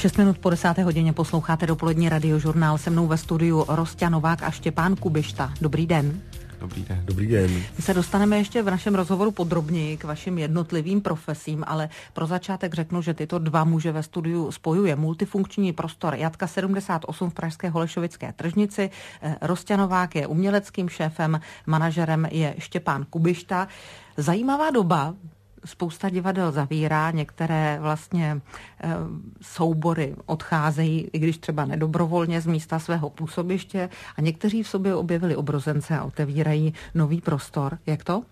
6 minut po 10. hodině posloucháte dopolední radiožurnál. Se mnou ve studiu Rosťa Novák a Štěpán Kubišta. Dobrý den. Dobrý den. Dobrý den. My se dostaneme ještě v našem rozhovoru podrobněji k vašim jednotlivým profesím, ale pro začátek řeknu, že tyto dva muže ve studiu spojuje multifunkční prostor Jatka 78 v pražské Holešovické tržnici. Rosťa Novák je uměleckým šéfem, manažerem je Štěpán Kubišta. Zajímavá doba. Spousta divadel zavírá, některé vlastně soubory odcházejí, i když třeba nedobrovolně z místa svého působiště, a někteří v sobě objevili obrozence a otevírají nový prostor. Jak to?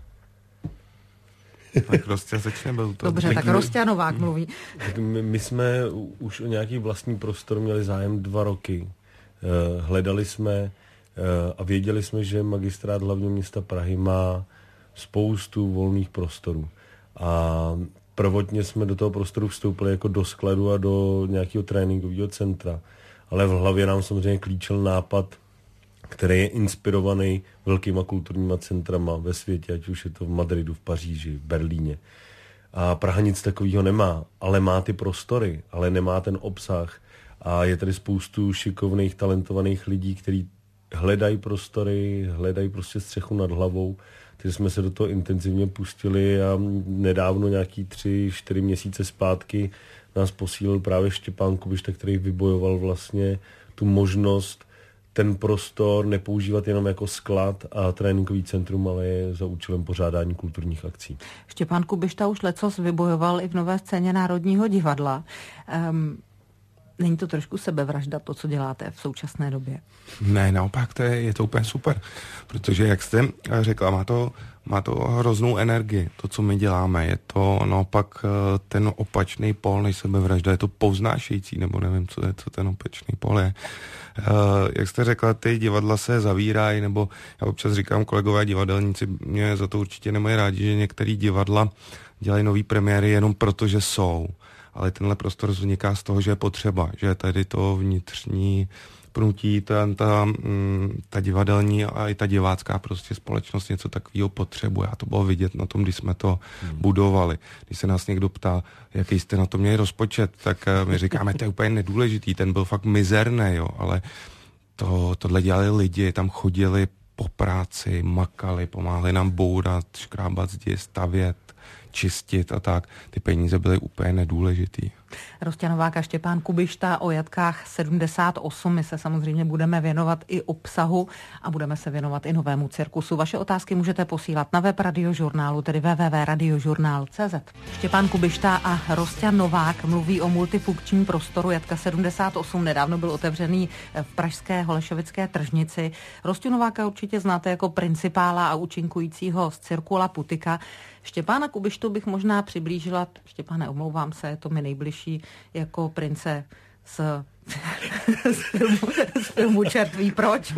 Tak Rosťa začne byl to. Dobře, tak Rosťa Novák mluví. My jsme už o nějaký vlastní prostor měli zájem 2 roky. Hledali jsme a věděli jsme, že Magistrát hlavního města Prahy má spoustu volných prostorů. A prvotně jsme do toho prostoru vstoupili jako do skladu a do nějakého tréninkového centra. Ale v hlavě nám samozřejmě klíčil nápad, který je inspirovaný velkýma kulturníma centrama ve světě, ať už je to v Madridu, v Paříži, v Berlíně. A Praha nic takového nemá, ale má ty prostory, ale nemá ten obsah. A je tady spoustu šikovných, talentovaných lidí, kteří hledají prostory, hledají prostě střechu nad hlavou. Takže jsme se do toho intenzivně pustili a nedávno, nějaký 3-4 měsíce zpátky, nás posílil právě Štěpán Kubišta, který vybojoval vlastně tu možnost ten prostor nepoužívat jenom jako sklad a tréninkový centrum, ale je za účelem pořádání kulturních akcí. Štěpán Kubišta už lecos vybojoval i v Nové scéně Národního divadla. Není to trošku sebevražda, to, co děláte v současné době? Ne, naopak, je to úplně super, protože, jak jste řekla, má to hroznou energii, to, co my děláme. Je to naopak ten opačný pól než sebevražda, je to povznášející, nebo nevím, co ten opačný pól je. Jak jste řekla, ty divadla se zavírají, nebo já občas říkám, kolegové divadelníci mě za to určitě nemají rádi, že některý divadla dělají nový premiéry jenom proto, že jsou. Ale tenhle prostor vzniká z toho, že je potřeba, že tady to vnitřní pnutí, ta divadelní a i ta divácká prostě společnost něco takového potřebuje. A to bylo vidět na tom, když jsme to budovali. Když se nás někdo ptá, jaký jste na to měli rozpočet, tak my říkáme, to je úplně nedůležitý, ten byl fakt mizerný, jo, ale tohle dělali lidi, tam chodili po práci, makali, pomáhali nám bourat, škrábat zdi, stavět, čistit a tak. Ty peníze byly úplně nedůležitý. Rosťa Novák a Štěpán Kubišta o Jatkách 78. My se samozřejmě budeme věnovat i obsahu a budeme se věnovat i novému cirkusu. Vaše otázky můžete posílat na web radiožurnálu, tedy www.radiožurnál.cz. Štěpán Kubišta a Rosťa Novák mluví o multifunkčním prostoru Jatka 78. Nedávno byl otevřený v pražské Holešovické tržnici. Rosťu Nováka určitě znáte jako principála a účinkujícího z cirku La Putika. Štěpána Kubištu bych možná přiblížila, Štěpáne, omlouvám se, je to mi nejbližší, jako prince z filmu Čertví proč?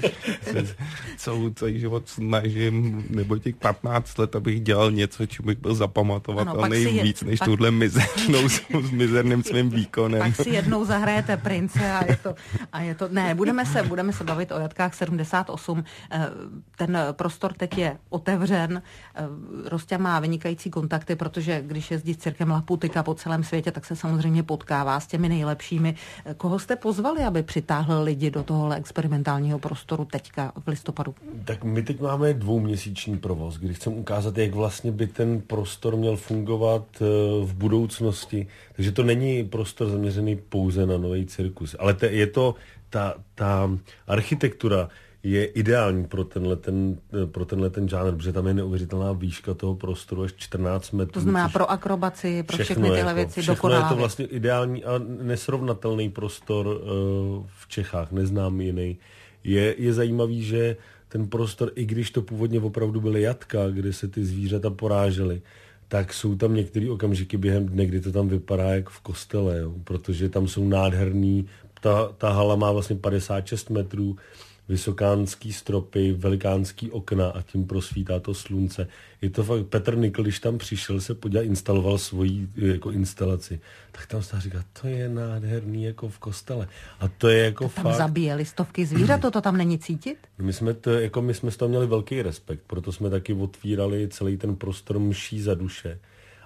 Celý život snažím, nebo těch 15 let, abych dělal něco, čím bych byl zapamatovatelný víc, než tuhle mizernou s mizerným svým výkonem. Pak si jednou zahrajete prince a je to. Ne, budeme se bavit o Jatkách 78. Ten prostor teď je otevřen. Rosťa má vynikající kontakty, protože když jezdí s cirkem La Putika po celém světě, tak se samozřejmě potkává s těmi nejlepšími. Koho jste pozvali, aby přitáhl lidi do tohohle experimentálního prostoru teďka v listopadu? Tak my teď máme 2měsíční provoz, kdy chceme ukázat, jak vlastně by ten prostor měl fungovat v budoucnosti. Takže to není prostor zaměřený pouze na nový cirkus, ale ta architektura je ideální pro tenhle ten žánr, protože tam je neuvěřitelná výška toho prostoru až 14 metrů. To znamená pro akrobaci, pro všechny tyhle věci dokonalá. Je to vlastně ideální a nesrovnatelný prostor v Čechách, neznám jiný. Je zajímavý, že ten prostor, i když to původně opravdu byly jatka, kde se ty zvířata porážely, tak jsou tam některé okamžiky během dne, kdy to tam vypadá jak v kostele, jo? Protože tam jsou nádherný, ta hala má vlastně 56 metrů, vysokánský stropy, velikánský okna a tím prosvítá to slunce. Je to fakt, Petr Nikl, když tam přišel se podívat, instaloval svoji jako instalaci, tak tam se říká, to je nádherný jako v kostele. A to je jako to tam fakt zabíjeli stovky zvířat, to tam není cítit? My jsme z toho měli velký respekt, proto jsme taky otvírali celý ten prostor mší za duše.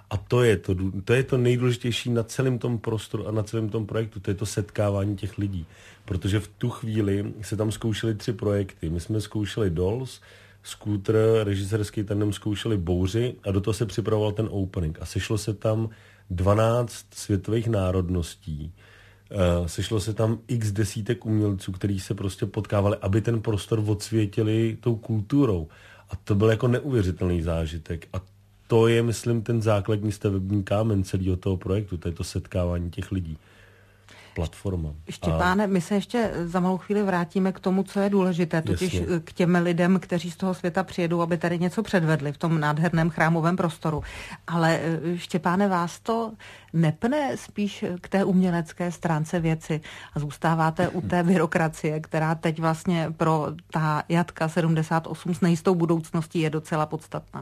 A to je to nejdůležitější na celém tom prostoru a na celém tom projektu, to je to setkávání těch lidí. Protože v tu chvíli se tam zkoušely 3 projekty. My jsme zkoušeli Dolls, Scooter, režisérský tandem zkoušeli Bouři a do toho se připravoval ten opening. A sešlo se tam 12 světových národností. Sešlo se tam x desítek umělců, kteří se prostě potkávali, aby ten prostor odsvětili tou kulturou. A to byl jako neuvěřitelný zážitek. A to je, myslím, ten základní stavební kámen celého toho projektu, to je to setkávání těch lidí. Platforma. Štěpáne, my se ještě za malou chvíli vrátíme k tomu, co je důležité, totiž jasně, k těm lidem, kteří z toho světa přijedou, aby tady něco předvedli v tom nádherném chrámovém prostoru. Ale Štěpáne, vás to nepne spíš k té umělecké stránce věci a zůstáváte u té byrokracie, která teď vlastně pro ta Jatka 78 s nejistou budoucností je docela podstatná?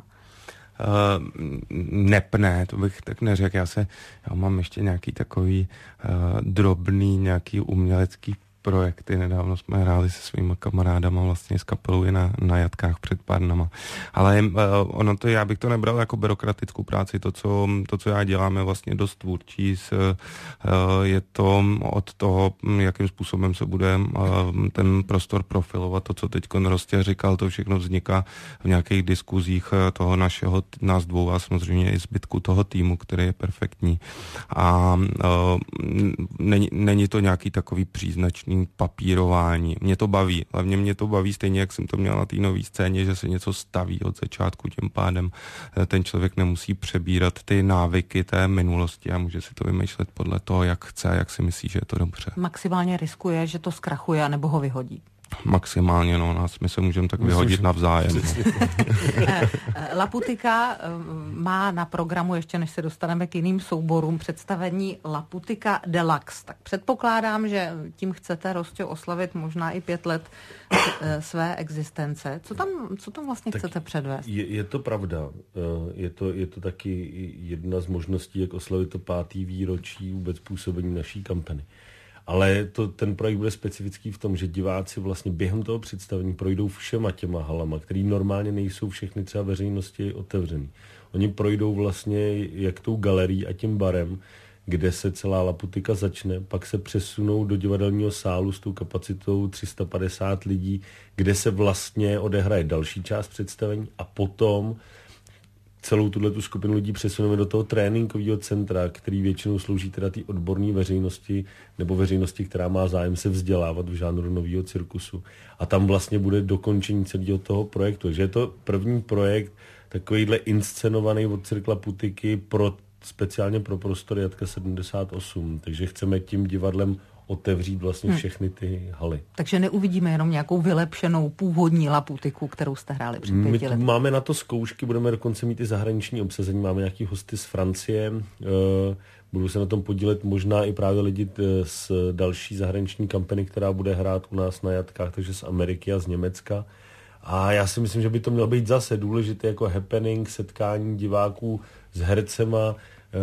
Nepne, to bych tak neřekl. Já mám ještě nějaký takový drobný, nějaký umělecký projekty. Nedávno jsme hráli se svýma kamarádama vlastně z kapelou na Jatkách před pár dnama. Ale ono to, já bych to nebral jako byrokratickou práci. To, co já dělám, je vlastně dost tvůrčí. Je to od toho, jakým způsobem se bude ten prostor profilovat. To, co teď Rostě říkal, to všechno vzniká v nějakých diskuzích toho nás dvou a samozřejmě i zbytku toho týmu, který je perfektní. A není to nějaký takový příznačný papírování. Mě to baví. Hlavně mě to baví stejně, jak jsem to měl na té nové scéně, že se něco staví od začátku, tím pádem ten člověk nemusí přebírat ty návyky té minulosti a může si to vymýšlet podle toho, jak chce a jak si myslí, že je to dobře. Maximálně riskuje, že to zkrachuje anebo ho vyhodí. Maximálně, my se můžeme tak vyhodit navzájem. Laputika má na programu, ještě než se dostaneme k jiným souborům, představení Laputika Deluxe. Tak předpokládám, že tím chcete, Rostě, oslavit možná i 5 let své existence. Co tam vlastně tak chcete předvést? Je to pravda. Je to taky jedna z možností, jak oslavit to 5. výročí vůbec působení naší kampany. Ale ten projekt bude specifický v tom, že diváci vlastně během toho představení projdou všema těma halama, který normálně nejsou všechny třeba veřejnosti otevřený. Oni projdou vlastně jak tou galerií a tím barem, kde se celá Laputika začne, pak se přesunou do divadelního sálu s tou kapacitou 350 lidí, kde se vlastně odehraje další část představení a potom celou tu skupinu lidí přesuneme do toho tréninkového centra, který většinou slouží teda té odborné veřejnosti nebo veřejnosti, která má zájem se vzdělávat v žánru nového cirkusu. A tam vlastně bude dokončení celého toho projektu. Takže je to první projekt takovýhle inscenovaný od Cirque Laputiky speciálně pro prostor Jatka 78. Takže chceme tím divadlem otevřít vlastně všechny ty haly. Takže neuvidíme jenom nějakou vylepšenou původní Laputiku, kterou jste hráli před 5 lety. Máme na to zkoušky, budeme dokonce mít i zahraniční obsazení, máme nějaký hosty z Francie, budou se na tom podílet možná i právě lidi z další zahraniční kampany, která bude hrát u nás na Jatkách, takže z Ameriky a z Německa. A já si myslím, že by to mělo být zase důležité jako happening, setkání diváků s hercema,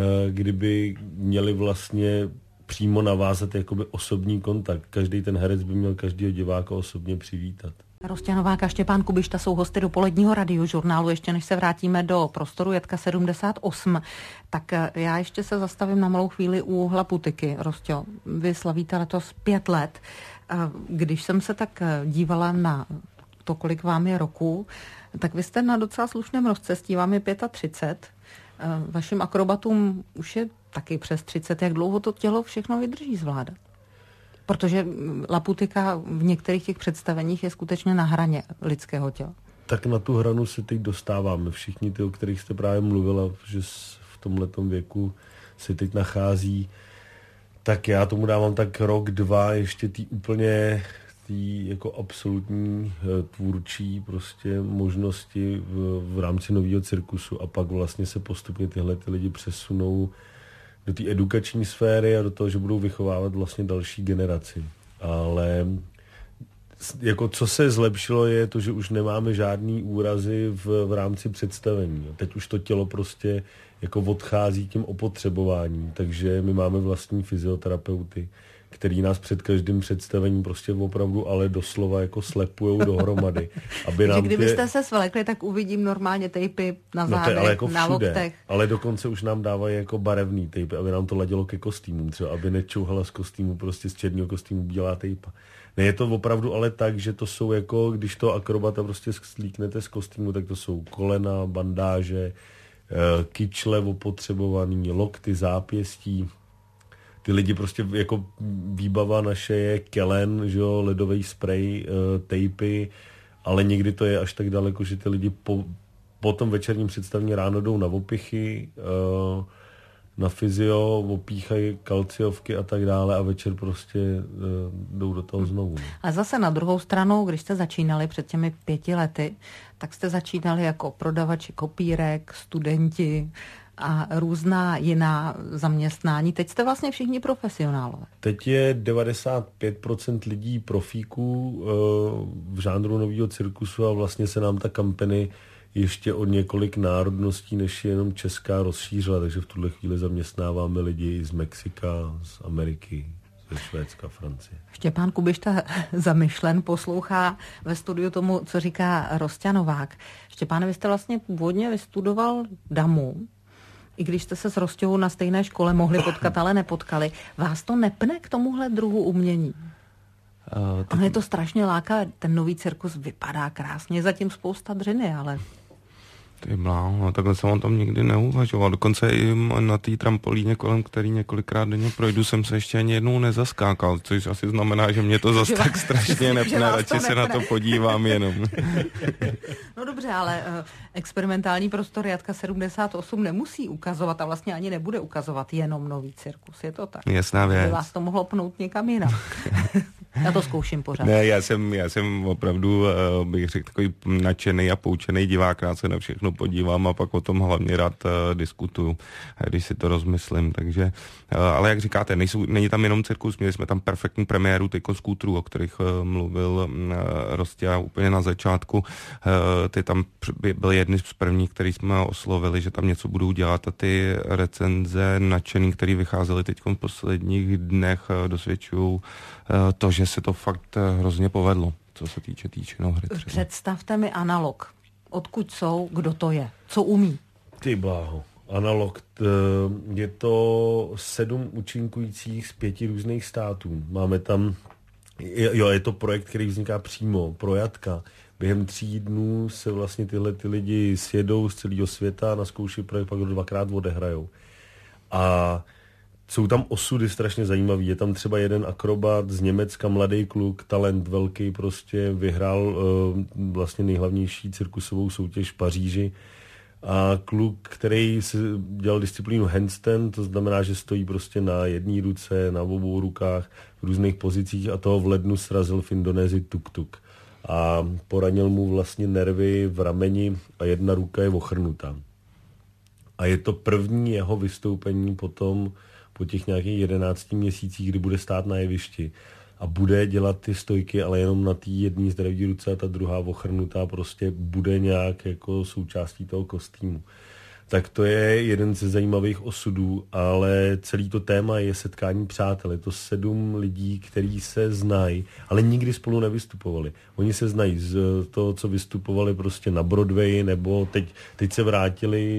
kdyby měli vlastně přímo navázat jakoby osobní kontakt. Každý ten herec by měl každého diváka osobně přivítat. Rostě Novák a Štěpán Kubišta jsou hosty dopoledního radiožurnálu. Ještě než se vrátíme do prostoru Jatka 78, tak já ještě se zastavím na malou chvíli u Laputiky. Rostě, vy slavíte letos 5 let. Když jsem se tak dívala na to, kolik vám je roku, tak vy jste na docela slušném rozcestí, vám je 35. Vašim akrobatům už je taky přes 30. Jak dlouho to tělo všechno vydrží zvládat? Protože Laputika v některých těch představeních je skutečně na hraně lidského těla. Tak na tu hranu se teď dostáváme. Všichni ty, o kterých jste právě mluvila, že v tomhletom věku se teď nachází, tak já tomu dávám tak rok, 2, ještě úplně jako absolutní tvůrčí prostě možnosti v rámci nového cirkusu a pak vlastně se postupně tyhle ty lidi přesunou do té edukační sféry a do toho, že budou vychovávat vlastně další generaci. Ale jako co se zlepšilo je to, že už nemáme žádný úrazy v rámci představení. Teď už to tělo prostě jako odchází tím opotřebováním, takže my máme vlastní fyzioterapeuty, který nás před každým představením prostě opravdu ale doslova jako slepujou dohromady. Aby nám kdybyste se svlekli, tak uvidím normálně tejpy na zádech, ale jako na loktech. Ale dokonce už nám dávají jako barevný tejpy, aby nám to ladilo ke kostýmům, třeba aby nečouhala z kostýmu, prostě z černého kostýmu bílá tejpa. Ne, je to opravdu ale tak, že to jsou jako, když to akrobata prostě slíknete z kostýmu, tak to jsou kolena, bandáže, kyčle opotřebovaný, lokty, zápěstí. Ty lidi prostě jako výbava naše je kelen, že jo, ledový sprej, tejpy, ale někdy to je až tak daleko, že ty lidi po tom večerním představení ráno jdou na opichy, na fyzio, opíchají kalciovky a tak dále a večer prostě jdou do toho znovu. A zase na druhou stranu, když jste začínali před těmi 5 lety, tak jste začínali jako prodavači kopírek, studenti a různá jiná zaměstnání. Teď jste vlastně všichni profesionálové. Teď je 95% lidí profíků v žánru nového cirkusu a vlastně se nám ta kampany ještě od několik národností, než je jenom česká, rozšířila, takže v tuhle chvíli zaměstnáváme lidi z Mexika, z Ameriky, ze Švédska, Francie. Štěpán Kubišta zamyšlen poslouchá ve studiu tomu, co říká Rostě Novák. Štěpáne, vy jste vlastně původně vystudoval DAMU, i když jste se s Rostou na stejné škole mohli potkat, ale nepotkali. Vás to nepne k tomuhle druhu umění? Ono je to strašně láká, ten nový cirkus vypadá krásně, zatím spousta dřiny, ale... Ty bláho, takhle jsem o tom nikdy neuvažoval. Dokonce i na té trampolíně, kolem který několikrát denně projdu, jsem se ještě ani jednou nezaskákal, což asi znamená, že mě to zase tak strašně nepne, radši se na to podívám jenom. No dobře, ale experimentální prostor Jatka 78 nemusí ukazovat a vlastně ani nebude ukazovat jenom nový cirkus, je to tak? Jasná věc. By vás to mohlo pnout někam jinam. Já to zkouším pořád. Ne, já jsem opravdu, bych řekl, takový nadšený a poučený divák, rád se na všechno podívám a pak o tom hlavně rád diskutuju, když si to rozmyslím. Takže, ale jak říkáte, není tam jenom cirkus, měli jsme tam perfektní premiéru tyko skútrů, o kterých mluvil Rostě úplně na začátku. Ty tam byly jedny z prvních, který jsme oslovili, že tam něco budou dělat a ty recenze nadšený, které vycházely teď v posledních dnech, dosvědčují to, že se to fakt hrozně povedlo, co se týče hry. Představte mi Analog. Odkud jsou, kdo to je, co umí? Ty bláho. Analog, je to 7 účinkujících z 5 různých států. Máme tam, je to projekt, který vzniká přímo pro Jatka. Během 3 dnů se vlastně tyhle ty lidi sjedou z celého světa, naskouší projekt, pak ho 2krát odehrajou. A jsou tam osudy strašně zajímavý. Je tam třeba jeden akrobat z Německa, mladý kluk, talent velký, prostě vyhrál vlastně nejhlavnější cirkusovou soutěž v Paříži. A kluk, který si dělal disciplínu handstand, to znamená, že stojí prostě na jedné ruce, na obou rukách, v různých pozicích a toho v lednu srazil v Indonésii tuk-tuk. A poranil mu vlastně nervy v rameni a jedna ruka je ochrnutá. A je to první jeho vystoupení potom po těch nějakých 11 měsících, kdy bude stát na jevišti a bude dělat ty stojky, ale jenom na té jedné zdravé ruce a ta druhá ochrnutá prostě bude nějak jako součástí toho kostýmu. Tak to je jeden ze zajímavých osudů, ale celý to téma je setkání přátel. Je to 7 lidí, kteří se znají, ale nikdy spolu nevystupovali. Oni se znají z toho, co vystupovali prostě na Broadwayi, nebo teď se vrátili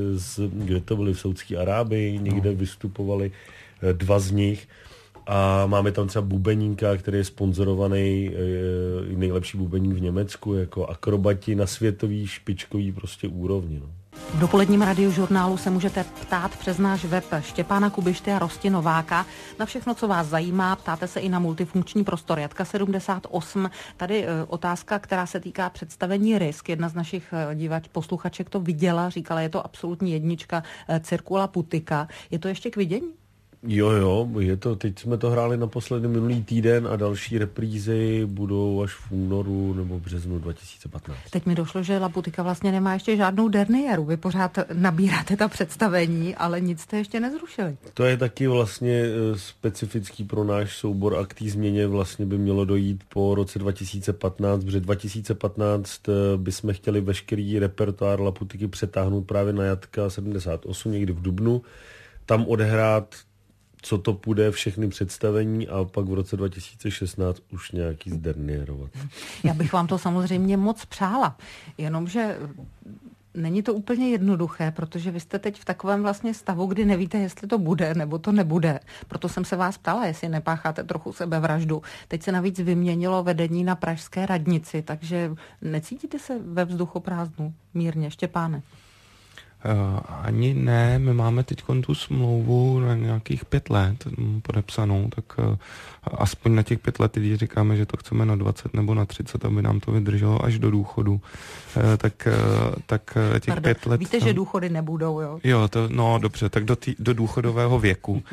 kde to byli v Saudské Arábii, někde vystupovali 2 z nich. A máme tam třeba bubeníka, který je sponzorovaný, nejlepší bubeník v Německu, jako akrobati na světový špičkový prostě úrovni. No. V dopoledním radiožurnálu se můžete ptát přes náš web Štěpána Kubišty a Rosty Nováka na všechno, co vás zajímá. Ptáte se i na multifunkční prostor Jatka 78. Tady otázka, která se týká představení Risk. Jedna z našich posluchaček to viděla, říkala, je to absolutní jednička Cirkula Putika. Je to ještě k vidění? Jo, je to, teď jsme to hráli naposledy minulý týden a další reprízy budou až v únoru nebo v březnu 2015. Teď mi došlo, že Laputika vlastně nemá ještě žádnou derniéru. Vy pořád nabíráte ta představení, ale nic jste ještě nezrušili. To je taky vlastně specifický pro náš soubor a k té změně vlastně by mělo dojít po roce 2015, protože 2015 bychom chtěli veškerý repertoár Laputiky přetáhnout právě na Jatka 78 někdy v dubnu, tam odehrát co to půjde, všechny představení a pak v roce 2016 už nějaký zdernierovat. Já bych vám to samozřejmě moc přála, jenomže není to úplně jednoduché, protože vy jste teď v takovém vlastně stavu, kdy nevíte, jestli to bude nebo to nebude. Proto jsem se vás ptala, jestli nepácháte trochu sebevraždu. Teď se navíc vyměnilo vedení na pražské radnici, takže necítíte se ve vzduchoprázdnu mírně, Štěpáne? Ani ne, my máme teď tu smlouvu na nějakých 5 let podepsanou, tak aspoň na těch 5 let, když říkáme, že to chceme na 20 nebo na 30, aby nám to vydrželo až do důchodu, tak těch 5 let... Víte, že důchody nebudou, jo? Jo, no dobře, tak do důchodového věku.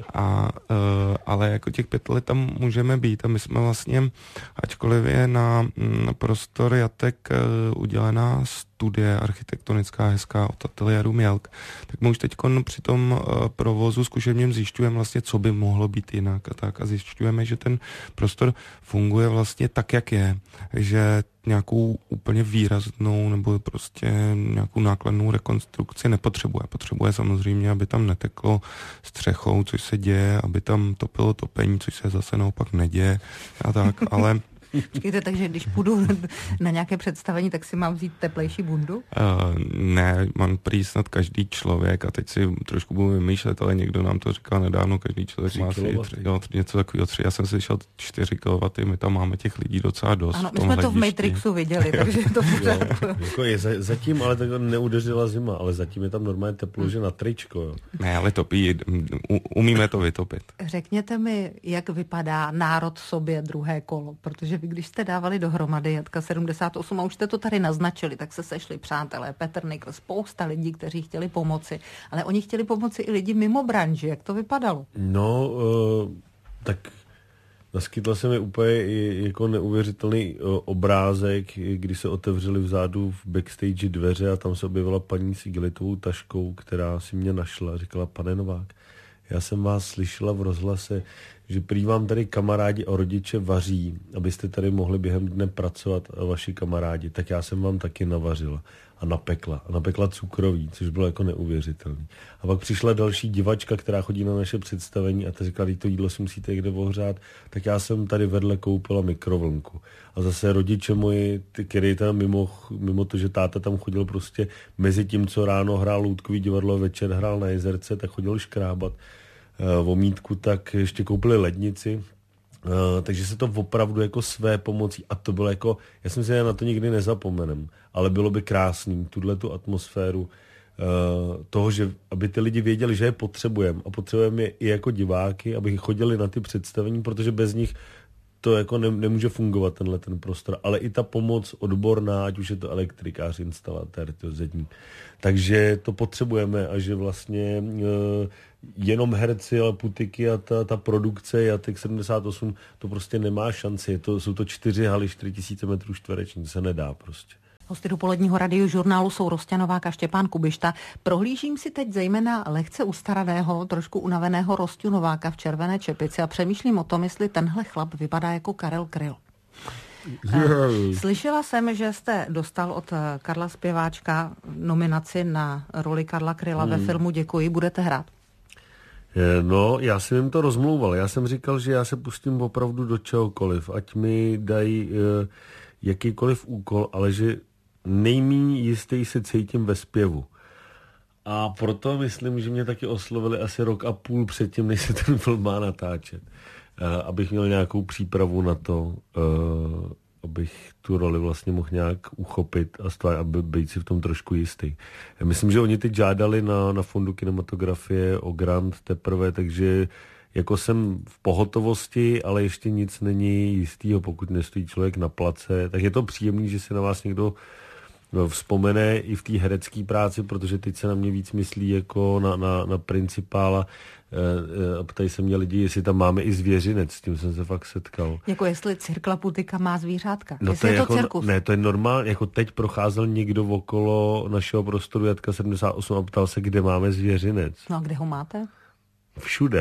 Ale jako těch 5 let tam můžeme být a my jsme vlastně, ačkoliv je na prostor jatek udělená studie architektonická hezká od ateliéru Mělk, tak my už teď při tom provozu zkušebním zjišťujeme vlastně, co by mohlo být jinak a tak. A zjišťujeme, že ten prostor funguje vlastně tak, jak je. Že nějakou úplně výraznou nebo prostě nějakou nákladnou rekonstrukci nepotřebuje. Potřebuje samozřejmě, aby tam neteklo střechou, což se děje, aby tam topilo topení, což se zase naopak neděje a tak, ale... Počkejte, takže když půjdu na nějaké představení, tak si mám vzít teplejší bundu? Ne, mám prý snad každý člověk a teď si trošku budu vymýšlet, ale někdo nám to říkal nedávno, každý člověk má asi něco takového 3. Já jsem slyšel 4 kW, my tam máme těch lidí docela dost. Ano, my jsme to v Matrixu viděli, takže je to pořád. Jako je zatím, ale tak neudeřila zima, ale zatím je tam normálně teplo, že na tričko. Jo. Ne, ale topí, umíme to vytopit. Řekněte mi, jak vypadá národ sobě druhé kolo, protože vy, když jste dávali dohromady Jatka 78 a už jste to tady naznačili, tak se sešli přátelé, Petr Nikl, spousta lidí, kteří chtěli pomoci, ale oni chtěli pomoci i lidi mimo branži. Jak to vypadalo? No, tak naskytl se mi úplně jako neuvěřitelný obrázek, kdy se otevřely vzadu v backstage dveře a tam se objevila paní s igelitovou taškou, která si mě našla. Říkala: pane Novák, já jsem vás slyšela v rozhlase, že prý vám tady kamarádi a rodiče vaří, abyste tady mohli během dne pracovat, vaši kamarádi, tak já jsem vám taky navařila a napekla cukroví, což bylo jako neuvěřitelné. A pak přišla další divačka, která chodí na naše představení a ta říkala: to jídlo si musíte někde ohřát, tak já jsem tady vedle koupila mikrovlnku. A zase rodiče moji, který tam mimo to, že táta tam chodil prostě mezi tím, co ráno hrál loutkový divadlo, večer hrál na Jezerce, tak chodil škrábat vomítku, tak ještě koupili lednici, takže se to opravdu jako své pomocí, a to bylo jako, já jsem si na to nikdy nezapomenem, ale bylo by krásný, tu atmosféru toho, že aby ty lidi věděli, že je potřebujeme a potřebujeme je i jako diváky, aby chodili na ty představení, protože bez nich to jako nemůže fungovat ten prostor, ale i ta pomoc odborná, ať už je to elektrikář, instalatér, zedník. Takže to potřebujeme a že vlastně jenom herci, ale putiky a ta produkce Jatek 78, to prostě nemá šanci. Jsou to 4 haly, 4000 metrů čtverečních, to se nedá prostě. Hosty dopoledního radiožurnálu jsou Rosťa Novák a Štěpán Kubišta. Prohlížím si teď zejména lehce ustaraného, trošku unaveného Rosťu Nováka v červené čepici a přemýšlím o tom, jestli tenhle chlap vypadá jako Karel Kryl. Slyšela jsem, že jste dostal od Karla Zpěváčka nominaci na roli Karla Kryla ve filmu Děkuji. Budete hrát? No, já jsem jim to rozmlouval. Já jsem říkal, že já se pustím opravdu do čehokoliv. Ať mi dají jakýkoliv úkol, ale že nejméně jistý se cítím ve zpěvu. A proto myslím, že mě taky oslovili asi 1,5 roku předtím, než se ten film má natáčet. Abych měl nějakou přípravu na to, abych tu roli vlastně mohl nějak uchopit a být si v tom trošku jistý. Já myslím, že oni teď žádali na Fondu kinematografie o grant teprve, takže jako jsem v pohotovosti, ale ještě nic není jistýho, pokud nestojí člověk na place. Tak je to příjemný, že si na vás někdo vzpomene i v té herecké práci, protože teď se na mě víc myslí jako na principála. Ptají se mě lidi, jestli tam máme i zvěřinec, s tím jsem se fakt setkal. Jako jestli Cirkla Putika má zvířátka. No jestli to je to jako, cirkus. Ne, to je normální. Jako teď procházel někdo okolo našeho prostoru Jatka 78 a ptal se, kde máme zvěřinec. No a kde ho máte? Všude.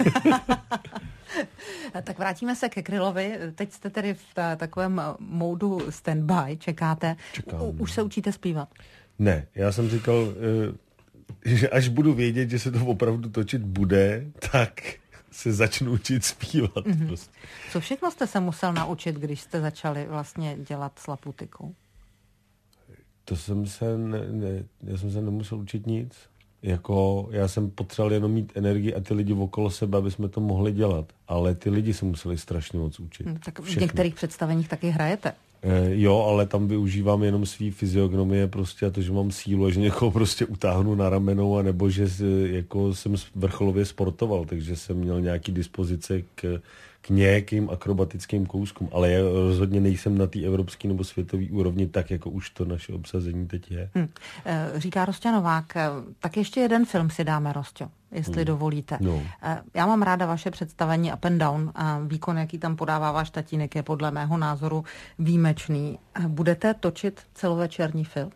Tak vrátíme se ke Krylovi. Teď jste tedy v takovém módu standby, čekáte. Čekám. Už se učíte zpívat? Ne, já jsem říkal, že až budu vědět, že se to opravdu točit bude, tak se začnu učit zpívat. Prostě. Co všechno jste se musel naučit, když jste začali vlastně dělat s Laputikou? Já jsem se nemusel učit nic. Jako, já jsem potřeboval jenom mít energii a ty lidi okolo sebe, aby jsme to mohli dělat. Ale ty lidi se museli strašně moc učit. Tak v některých představeních taky hrajete. Jo, ale tam využívám jenom svý fyziognomie prostě a to, že mám sílu a že někoho prostě utáhnu na ramenou a nebo že jako jsem vrcholově sportoval, takže jsem měl nějaký dispozice k nějakým akrobatickým kouskům, ale já rozhodně nejsem na té evropské nebo světové úrovni tak, jako už to naše obsazení teď je. Říká Rosťa Novák, tak ještě jeden film si dáme, Rosťo, jestli dovolíte. No. Já mám ráda vaše představení Up and Down a výkon, jaký tam podává váš tatínek, je podle mého názoru výjimečný. Budete točit celovečerní film?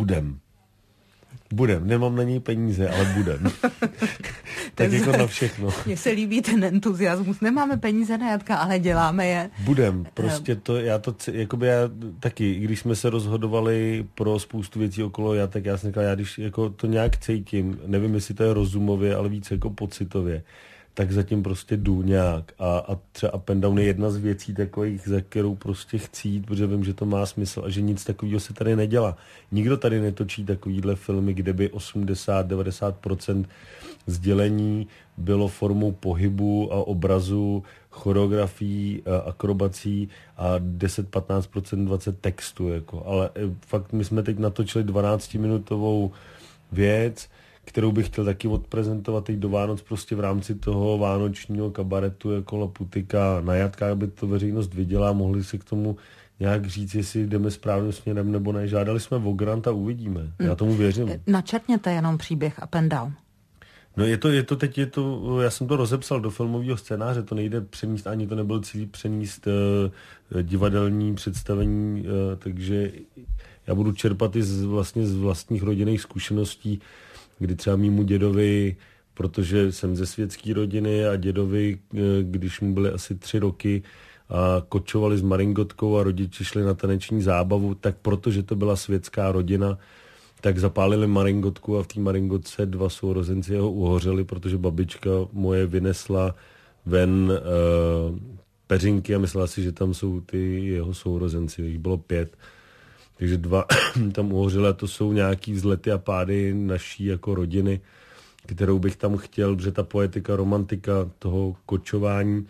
Budem. Nemám na něj peníze, ale budem. Tak jako na všechno. Mně se líbí ten entuziasmus. Nemáme peníze na jatka, ale děláme je. Budem. Prostě já taky, když jsme se rozhodovali pro spoustu věcí okolo tak já jsem říkal, já když jako to nějak cítím, nevím, jestli to je rozumově, ale víc jako pocitově, tak zatím prostě jdu nějak. A třeba Up and Down je jedna z věcí takových, za kterou prostě chci jít, protože vím, že to má smysl a že nic takového se tady nedělá. Nikdo tady netočí takovýhle filmy, kde by 80-90% sdělení bylo formou pohybu a obrazu, choreografií, akrobací a 10-15%, 20 textu. Jako. Ale fakt my jsme teď natočili 12-minutovou věc, kterou bych chtěl taky odprezentovat teď do Vánoc prostě v rámci toho vánočního kabaretu jako Laputika na jatkách, aby to veřejnost viděla a mohli se k tomu nějak říct, jestli jdeme správným směrem nebo ne. Žádali jsme o grant a uvidíme. Já tomu věřím. Načrtněte jenom příběh Up and Down. No já jsem to rozepsal do filmového scénáře, to nejde přenést, ani to nebyl cíl přenést divadelní představení, takže já budu čerpat i z vlastních rodinných zkušeností, kdy třeba mému dědovi, protože jsem ze světské rodiny a dědovi, když mu byly asi 3 roky a kočovali s maringotkou a rodiči šli na taneční zábavu, tak protože to byla světská rodina, tak zapálili maringotku a v té maringotce 2 sourozenci jeho uhořeli, protože babička moje vynesla ven peřinky a myslela si, že tam jsou ty jeho sourozenci, jich bylo 5. Takže 2 tam uhořili a to jsou nějaký vzlety a pády naší jako rodiny, kterou bych tam chtěl, protože ta poetika, romantika toho kočování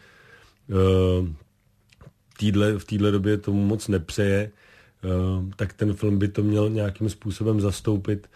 v téhle době tomu moc nepřeje, tak ten film by to měl nějakým způsobem zastoupit.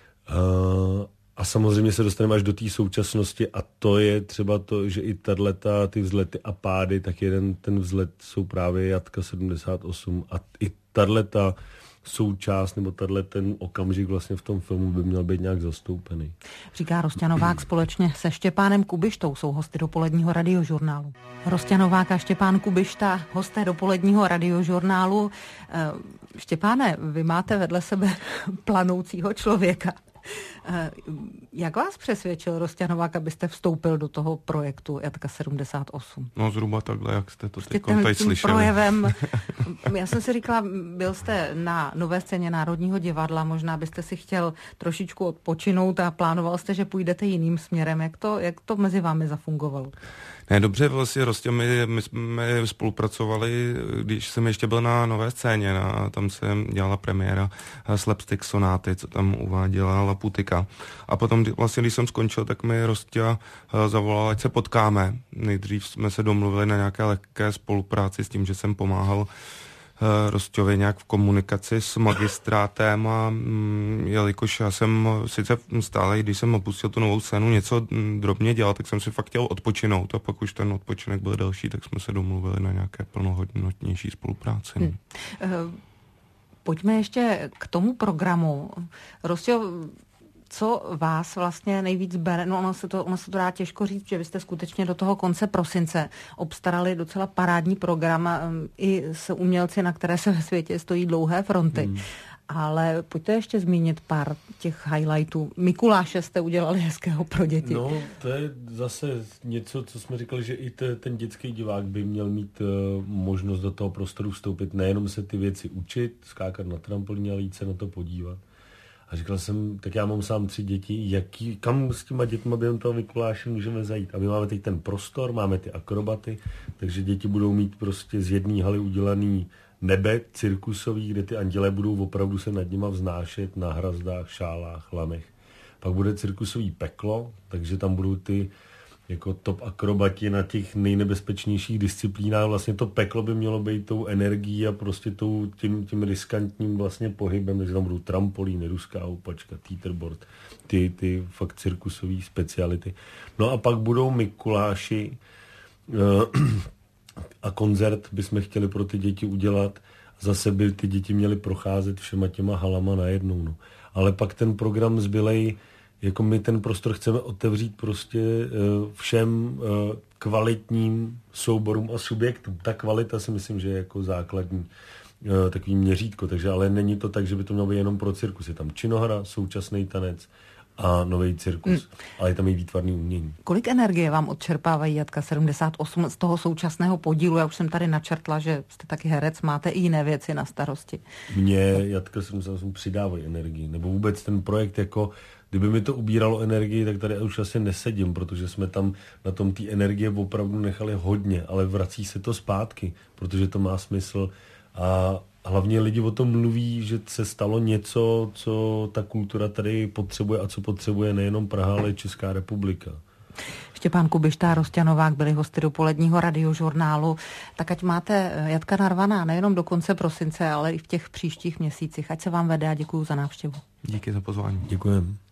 A samozřejmě se dostaneme až do té současnosti a to je třeba to, že i ty vzlety a pády, tak ten vzlet jsou právě Jatka 78 a i tato součást nebo ten okamžik vlastně v tom filmu by měl být nějak zastoupený. Říká Rosťa Novák společně se Štěpánem Kubištou, jsou hosty dopoledního radiožurnálu. Rosťa Novák a Štěpán Kubišta, hosté dopoledního radiožurnálu. Štěpáne, vy máte vedle sebe planoucího člověka. Jak vás přesvědčil Rosťa Novák, abyste vstoupil do toho projektu Jatka 78? No zhruba takhle, jak jste to teď tady slyšeli. Projevem, já jsem si říkala, byl jste na Nové scéně Národního divadla, možná byste si chtěl trošičku odpočinout a plánoval jste, že půjdete jiným směrem. Jak to mezi vámi zafungovalo? Ne, dobře, vlastně Rostě, my jsme spolupracovali, když jsem ještě byl na Nové scéně, tam se dělala premiéra Slapstick sonáty, co tam uváděla Laputika. A potom vlastně, když jsem skončil, tak mi Rostě zavolal, ať se potkáme. Nejdřív jsme se domluvili na nějaké lehké spolupráci s tím, že jsem pomáhal Rosťovi nějak v komunikaci s magistrátem a jelikož já jsem sice stále, když jsem opustil tu Novou scénu, něco drobně dělal, tak jsem si fakt chtěl odpočinout a pak už ten odpočinek byl delší, tak jsme se domluvili na nějaké plnohodnotnější spolupráci. Pojďme ještě k tomu programu. Rostě, co vás vlastně nejvíc bere? No ono se to dá těžko říct, že vy jste skutečně do toho konce prosince obstarali docela parádní program i s umělci, na které se ve světě stojí dlouhé fronty. Ale pojďte ještě zmínit pár těch highlightů. Mikuláše jste udělali hezkého pro děti. No, to je zase něco, co jsme říkali, že i ten dětský divák by měl mít možnost do toho prostoru vstoupit, nejenom se ty věci učit, skákat na trampolíně, ale jít se na to podívat. A říkal jsem, tak já mám sám 3 děti, kam s těma dětma během toho Mikuláše můžeme zajít. A my máme teď ten prostor, máme ty akrobaty, takže děti budou mít prostě z jedné haly udělaný nebe cirkusový, kde ty andělé budou opravdu se nad nima vznášet na hrazdách, šálách, lanech. Pak bude cirkusový peklo, takže tam budou ty jako top akrobati na těch nejnebezpečnějších disciplínách. Vlastně to peklo by mělo být tou energií a prostě tím riskantním vlastně pohybem, takže tam budou trampolíny, ruská houpačka, teeterboard, ty fakt cirkusové speciality. No a pak budou Mikuláši a koncert bychom chtěli pro ty děti udělat. Zase by ty děti měly procházet všema těma halama najednou. No. Ale pak ten program zbylej, jako my ten prostor chceme otevřít prostě všem kvalitním souborům a subjektům. Ta kvalita si myslím, že je jako základní takový měřítko. Takže ale není to tak, že by to mělo být jenom pro cirkus. Je tam činohra, současný tanec a nový cirkus. Ale je tam i výtvarný umění. Kolik energie vám odčerpávají Jatka 78 z toho současného podílu? Já už jsem tady načrtla, že jste taky herec, máte i jiné věci na starosti. Mně Jatka 78 přidávají energii. Nebo vůbec ten projekt, jako kdyby mi to ubíralo energii, tak tady už asi nesedím, protože jsme tam na tom té energie opravdu nechali hodně, ale vrací se to zpátky, protože to má smysl a hlavně lidi o tom mluví, že se stalo něco, co ta kultura tady potřebuje a co potřebuje nejenom Praha, ale i Česká republika. Štěpán Kubišta a Rosťa Novák byli hosty dopoledního radiožurnálu. Tak ať máte Jatka narvaná nejenom do konce prosince, ale i v těch příštích měsících. Ať se vám vede a děkuju za návštěvu. Díky za pozvání. Děkujeme.